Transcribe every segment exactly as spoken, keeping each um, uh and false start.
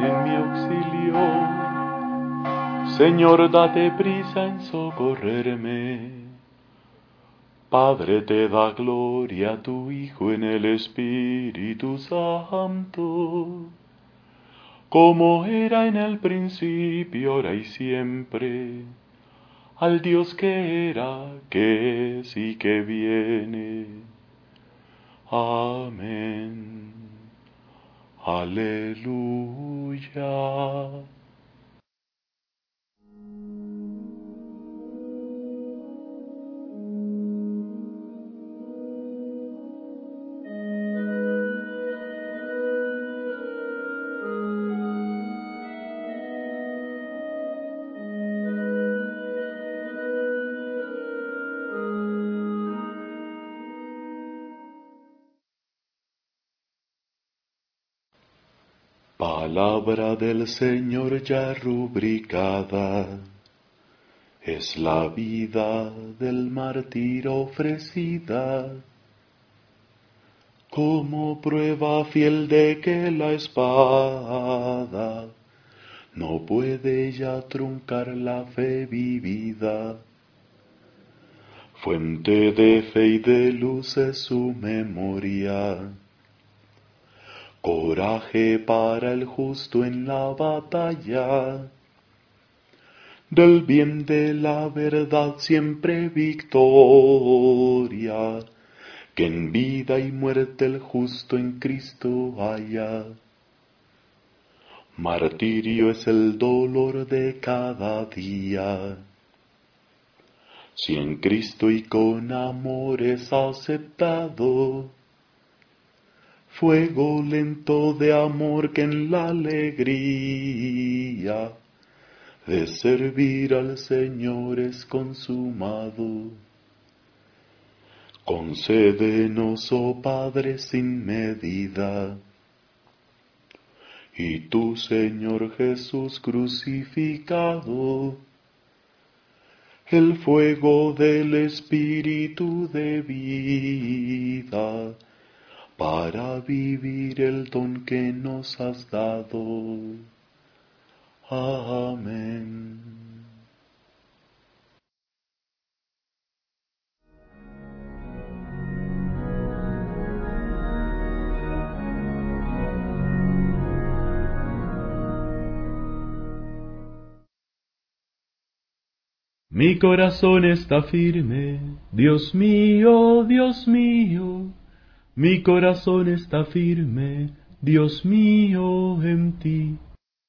en mi auxilio. Señor, date prisa en socorrerme. Padre, te da gloria a tu Hijo en el Espíritu Santo, como era en el principio, ahora y siempre, al Dios que era, que es y que viene. Amén. Aleluya. Palabra del Señor ya rubricada, es la vida del mártir ofrecida, como prueba fiel de que la espada no puede ya truncar la fe vivida. Fuente de fe y de luz es su memoria, coraje para el justo en la batalla, del bien de la verdad siempre victoria, que en vida y muerte el justo en Cristo haya. Martirio es el dolor de cada día, si en Cristo y con amor es aceptado, fuego lento de amor que en la alegría de servir al Señor es consumado. Concédenos, oh Padre, sin medida, y tú, Señor Jesús crucificado, el fuego del Espíritu de vida, para vivir el don que nos has dado. Amén. Mi corazón está firme, Dios mío, Dios mío. Mi corazón está firme, Dios mío, en ti.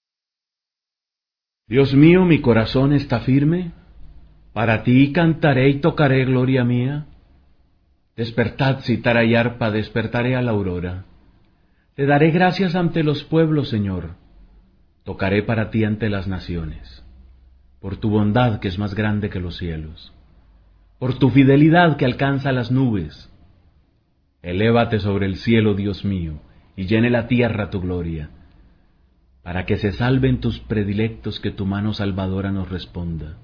Dios mío, mi corazón está firme. Para ti cantaré y tocaré gloria mía. Despertad, cítara y arpa, despertaré a la aurora. Te daré gracias ante los pueblos, Señor. Tocaré para ti ante las naciones. Por tu bondad que es más grande que los cielos. Por tu fidelidad que alcanza las nubes. Elévate sobre el cielo, Dios mío, y llene la tierra tu gloria, para que se salven tus predilectos, que tu mano salvadora nos responda.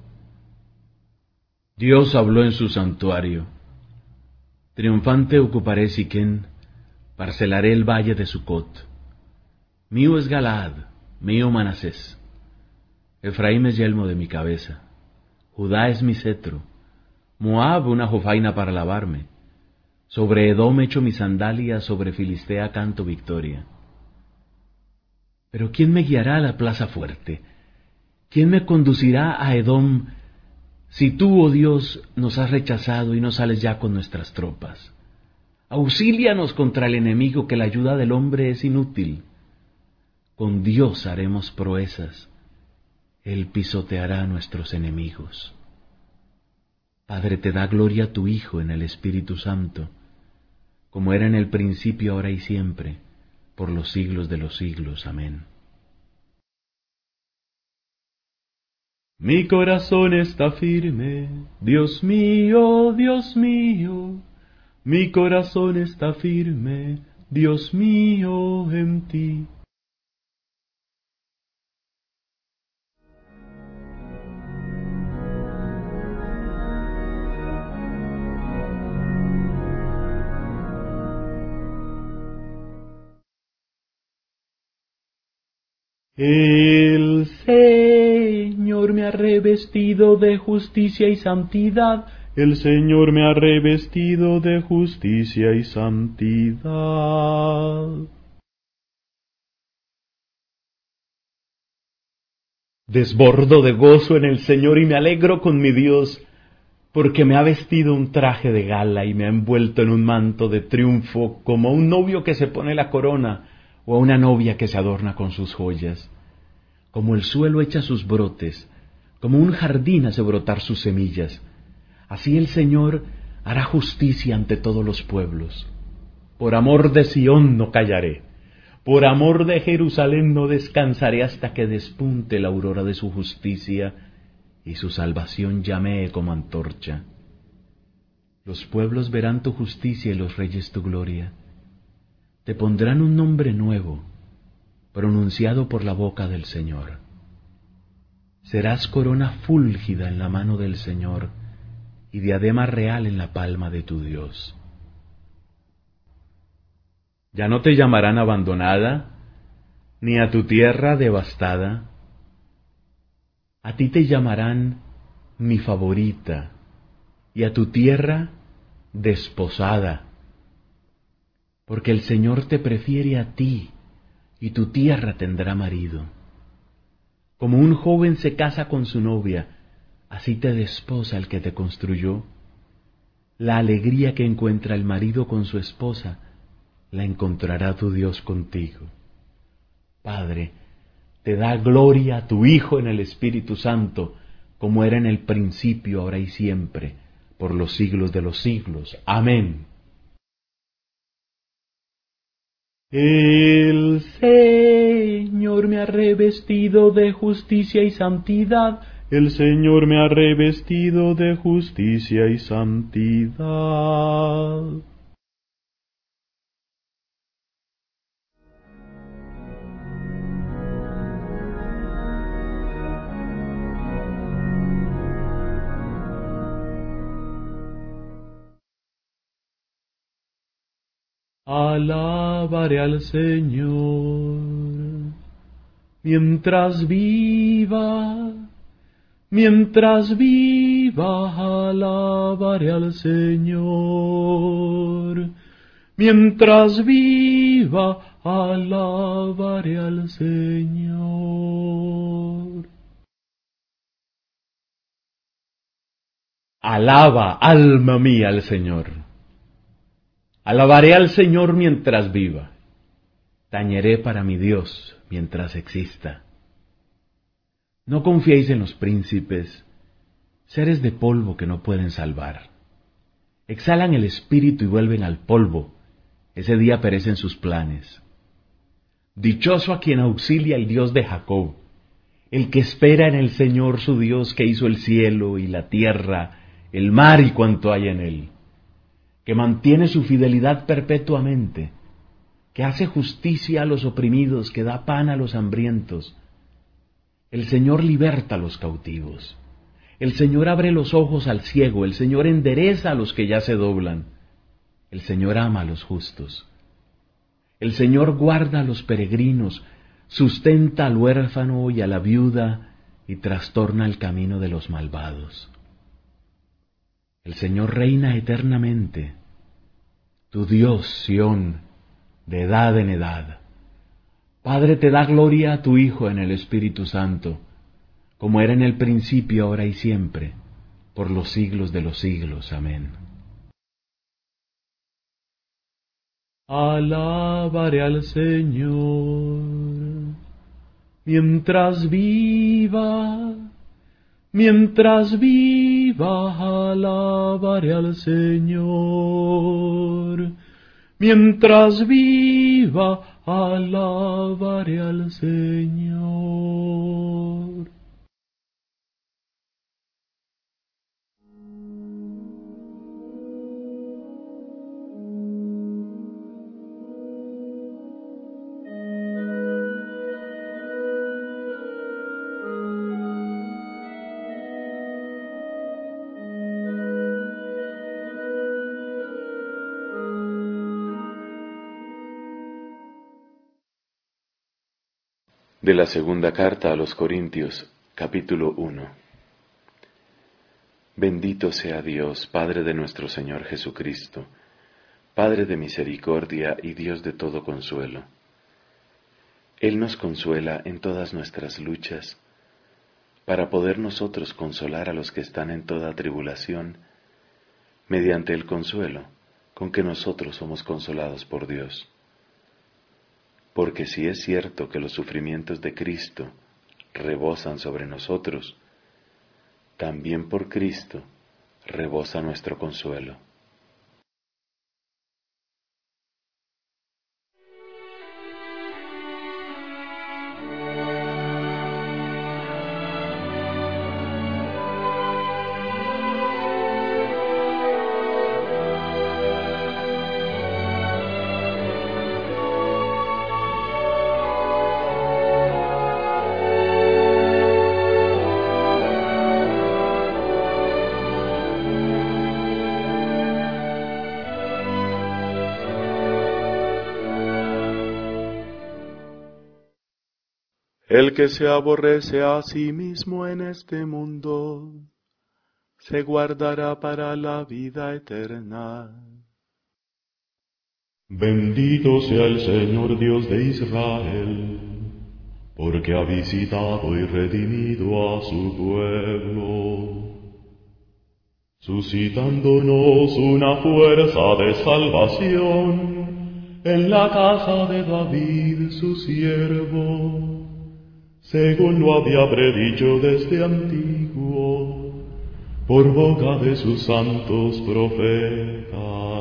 Dios habló en su santuario. Triunfante ocuparé Siquén, parcelaré el valle de Sucot. Mío es Galaad, mío Manasés. Efraín es yelmo de mi cabeza, Judá es mi cetro, Moab una jofaina para lavarme. Sobre Edom echo mi sandalia, sobre Filistea canto victoria. Pero ¿quién me guiará a la plaza fuerte? ¿Quién me conducirá a Edom, si tú, oh Dios, nos has rechazado y no sales ya con nuestras tropas? Auxílianos contra el enemigo, que la ayuda del hombre es inútil. Con Dios haremos proezas, Él pisoteará a nuestros enemigos. Padre, te da gloria a tu Hijo en el Espíritu Santo, como era en el principio, ahora y siempre, por los siglos de los siglos. Amén. Mi corazón está firme, Dios mío, Dios mío. Mi corazón está firme, Dios mío, en ti. El Señor me ha revestido de justicia y santidad. El Señor me ha revestido de justicia y santidad. Desbordo de gozo en el Señor y me alegro con mi Dios, porque me ha vestido un traje de gala y me ha envuelto en un manto de triunfo, como a un novio que se pone la corona o a una novia que se adorna con sus joyas. Como el suelo echa sus brotes, como un jardín hace brotar sus semillas, así el Señor hará justicia ante todos los pueblos. Por amor de Sión no callaré, por amor de Jerusalén no descansaré hasta que despunte la aurora de su justicia y su salvación llamee como antorcha. Los pueblos verán tu justicia y los reyes tu gloria. Te pondrán un nombre nuevo, pronunciado por la boca del Señor. Serás corona fúlgida en la mano del Señor y diadema real en la palma de tu Dios. Ya no te llamarán abandonada, ni a tu tierra devastada. A ti te llamarán mi favorita, y a tu tierra desposada, porque el Señor te prefiere a ti, y tu tierra tendrá marido. Como un joven se casa con su novia, así te desposa el que te construyó. La alegría que encuentra el marido con su esposa, la encontrará tu Dios contigo. Padre, te da gloria a tu Hijo en el Espíritu Santo, como era en el principio, ahora y siempre, por los siglos de los siglos. Amén. El Señor me ha revestido de justicia y santidad. El Señor me ha revestido de justicia y santidad. Alabaré al Señor mientras viva, mientras viva, alabaré al Señor. Mientras viva, alabaré al Señor. Alaba, alma mía, al Señor. Alabaré al Señor mientras viva. Tañeré para mi Dios mientras exista. No confiéis en los príncipes, seres de polvo que no pueden salvar. Exhalan el espíritu y vuelven al polvo. Ese día perecen sus planes. Dichoso a quien auxilia el Dios de Jacob, el que espera en el Señor su Dios, que hizo el cielo y la tierra, el mar y cuanto hay en él, que mantiene su fidelidad perpetuamente, que hace justicia a los oprimidos, que da pan a los hambrientos. El Señor liberta a los cautivos. El Señor abre los ojos al ciego. El Señor endereza a los que ya se doblan. El Señor ama a los justos. El Señor guarda a los peregrinos, sustenta al huérfano y a la viuda, y trastorna el camino de los malvados. El Señor reina eternamente. Tu Dios, Sión, de edad en edad. Padre, te da gloria a tu Hijo en el Espíritu Santo, como era en el principio, ahora y siempre, por los siglos de los siglos. Amén. Alabaré al Señor mientras viva, mientras viva, alabaré al Señor. Mientras viva, alabaré al Señor. De la segunda carta a los Corintios, capítulo uno. Bendito sea Dios, Padre de nuestro Señor Jesucristo, Padre de misericordia y Dios de todo consuelo. Él nos consuela en todas nuestras luchas, para poder nosotros consolar a los que están en toda tribulación, mediante el consuelo con que nosotros somos consolados por Dios. Porque si es cierto que los sufrimientos de Cristo rebosan sobre nosotros, también por Cristo rebosa nuestro consuelo. El que se aborrece a sí mismo en este mundo, se guardará para la vida eterna. Bendito sea el Señor Dios de Israel, porque ha visitado y redimido a su pueblo, suscitándonos una fuerza de salvación en la casa de David su siervo, según lo había predicho desde antiguo, por boca de sus santos profetas.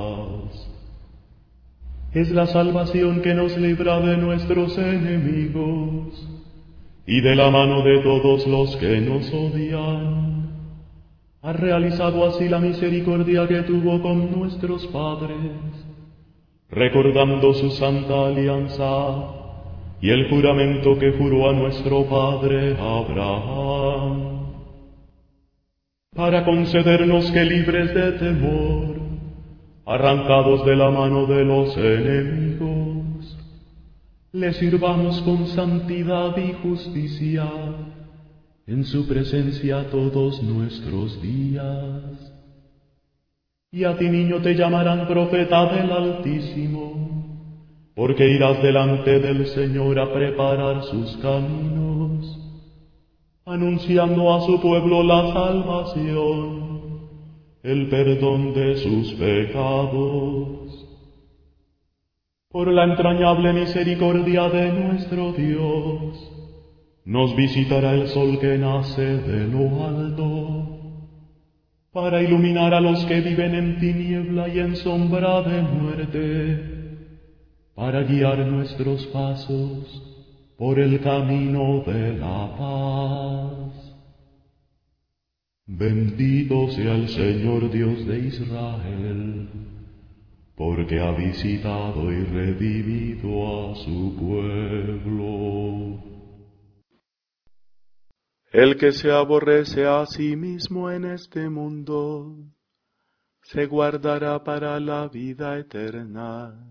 Es la salvación que nos libra de nuestros enemigos y de la mano de todos los que nos odian. Ha realizado así la misericordia que tuvo con nuestros padres, recordando su santa alianza y el juramento que juró a nuestro padre Abraham, para concedernos que libres de temor, arrancados de la mano de los enemigos, le sirvamos con santidad y justicia en su presencia todos nuestros días. Y a ti, niño, te llamarán profeta del Altísimo, porque irás delante del Señor a preparar sus caminos, anunciando a su pueblo la salvación, el perdón de sus pecados. Por la entrañable misericordia de nuestro Dios, nos visitará el sol que nace de lo alto, para iluminar a los que viven en tiniebla y en sombra de muerte, para guiar nuestros pasos por el camino de la paz. Bendito sea el Señor Dios de Israel, porque ha visitado y redimido a su pueblo. El que se aborrece a sí mismo en este mundo, se guardará para la vida eterna.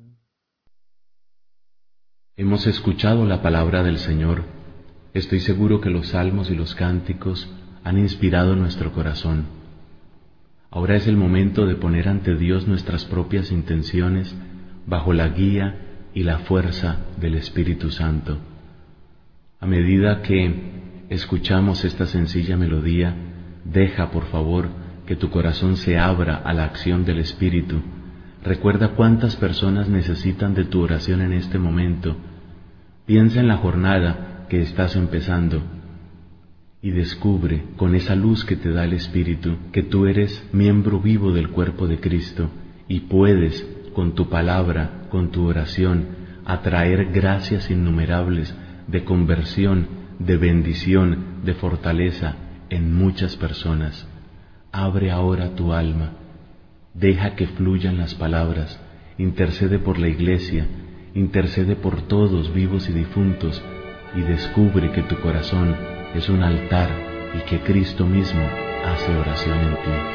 Hemos escuchado la palabra del Señor. Estoy seguro que los salmos y los cánticos han inspirado nuestro corazón. Ahora es el momento de poner ante Dios nuestras propias intenciones bajo la guía y la fuerza del Espíritu Santo. A medida que escuchamos esta sencilla melodía, deja, por favor, que tu corazón se abra a la acción del Espíritu. Recuerda cuántas personas necesitan de tu oración en este momento. Piensa en la jornada que estás empezando y descubre con esa luz que te da el Espíritu que tú eres miembro vivo del cuerpo de Cristo y puedes, con tu palabra, con tu oración, atraer gracias innumerables de conversión, de bendición, de fortaleza en muchas personas. Abre ahora tu alma. Deja que fluyan las palabras, intercede por la Iglesia, intercede por todos vivos y difuntos, y descubre que tu corazón es un altar y que Cristo mismo hace oración en ti.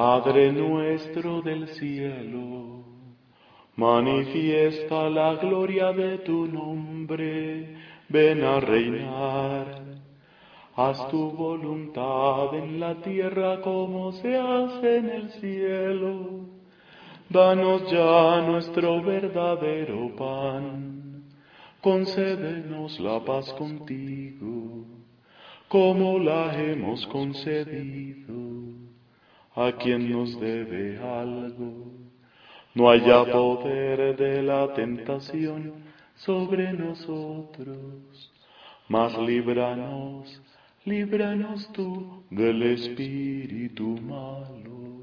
Padre nuestro del cielo, manifiesta la gloria de tu nombre, ven a reinar. Haz tu voluntad en la tierra como se hace en el cielo. Danos ya nuestro verdadero pan. Concédenos la paz contigo, como la hemos concedido a quien nos debe algo. No haya poder de la tentación sobre nosotros, mas líbranos, líbranos tú del espíritu malo.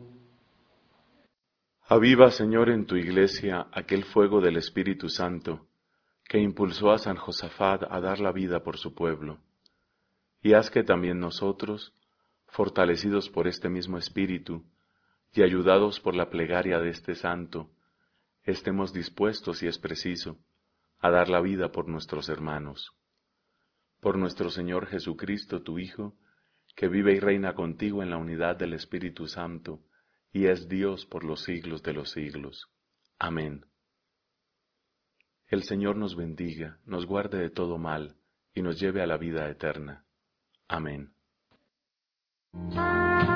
Aviva, Señor, en tu iglesia aquel fuego del Espíritu Santo que impulsó a San Josafat a dar la vida por su pueblo, y haz que también nosotros, fortalecidos por este mismo Espíritu y ayudados por la plegaria de este santo, estemos dispuestos, si es preciso, a dar la vida por nuestros hermanos. Por nuestro Señor Jesucristo, tu Hijo, que vive y reina contigo en la unidad del Espíritu Santo, y es Dios por los siglos de los siglos. Amén. El Señor nos bendiga, nos guarde de todo mal, y nos lleve a la vida eterna. Amén.